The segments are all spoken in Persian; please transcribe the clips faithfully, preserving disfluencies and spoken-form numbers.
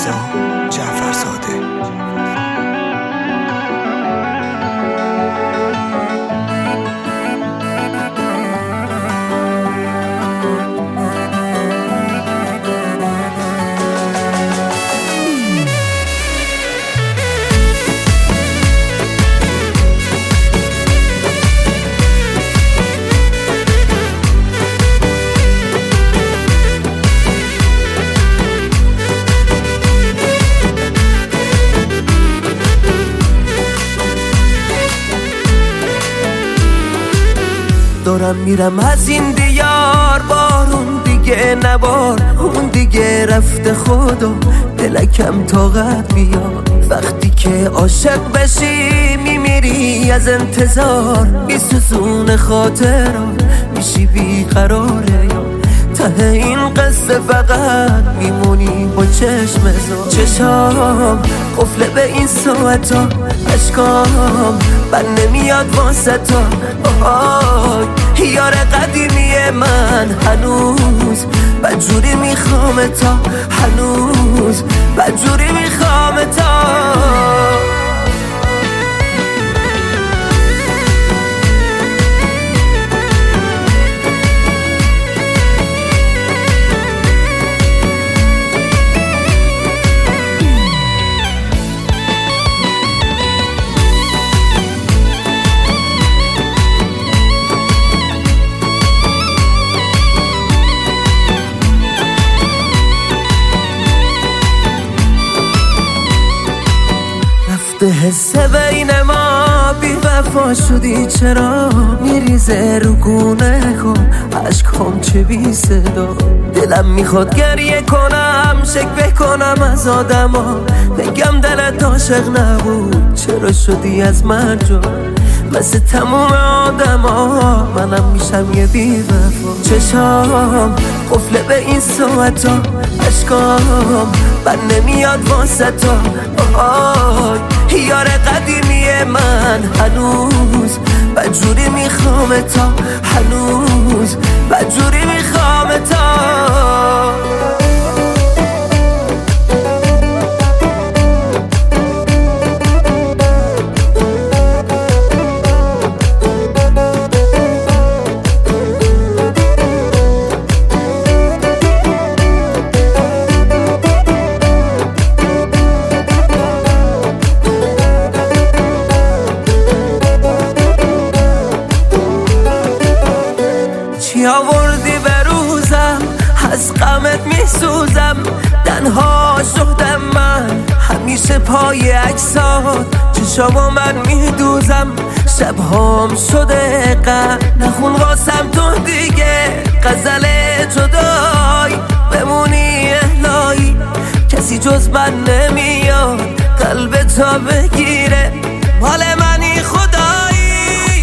رضا جعفرزاده. دارم میرم از این دیار، بارون دیگه نبار، اون دیگه رفته خدا، دلکم طاقت بیار. وقتی که عاشق بشی میمیری از انتظار، میسوزون خاطرم میشی بیقراره یا ته این قصه فقط میمونی با چشم زار. چشام قفله به این ساعتا، اشکام بر نمیاد واسه تا. آهای یار قدیمی من، هنوز بدجوری میخوام تا، هنوز بدجوری میخوام تا. حس بین ما بی وفا شدی، چرا میریزه رو گونه کن عشقام چه بی صدا. دلم میخواد گریه کنم، شکوه کنم از آدما، بگم دلت عاشق نبود چرا شدی از من جا. مثل تموم آدما منم میشم یه بی وفا. چشام قفله به این ساعتا، اشکام بر نمیاد واسه تا. آهای یار قدیمی من، هنوز بدجوری میخوام تا، هنوز بدجوری میخوام تا. چی آوردی به روزم، از غمت میسوزم، تنها شدم من همیشه پای عکسات. چشامو من میدوزم، شبهام شده غم، نخون واسم تو دیگه غزل جدایی. بمونی الهی کسی جز من نمیاد قلب تا بگیره، مال منی خدایی.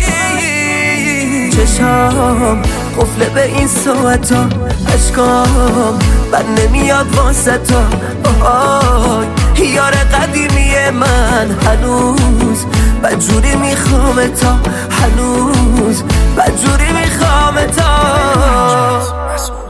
چشام قفله به این ساعتا، اشکام بر نمیاد واسه تا. آهای یار قدیمی من، هنوز بدجوری میخوام تا، هنوز بدجوری میخوام تا.